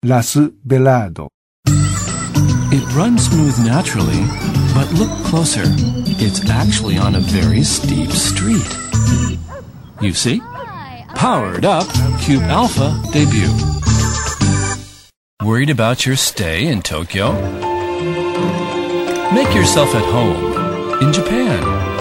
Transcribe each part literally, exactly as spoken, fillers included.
Las Velado. It runs smooth naturally, but look closer. It's actually on a very steep street. You see? Powered up Cube Alpha debut. Worried about your stay in Tokyo? Make yourself at home in Japan.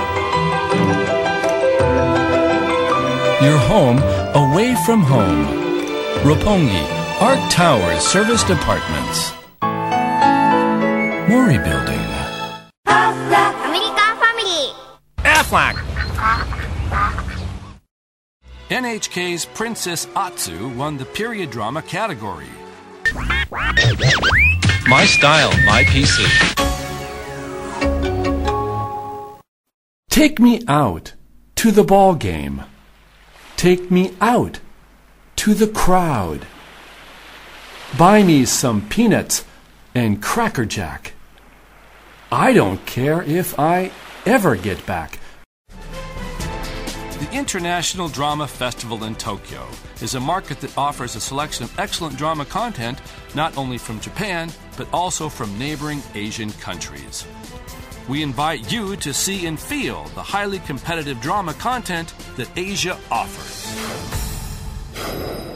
Your home away from home. Roppongi Arc Towers Serviced Apartments. Mori Building. America Family. Aflac. N H K's Princess Atsu won the period drama category. My Style, My P C. Take me out to the ball game. Take me out to the crowd. Buy me some peanuts and Cracker Jack. I don't care if I ever get back. The International Drama Festival in Tokyo is a market that offers a selection of excellent drama content not only from Japan, but also from neighboring Asian countries. We invite you to see and feel the highly competitive drama content that Asia offers.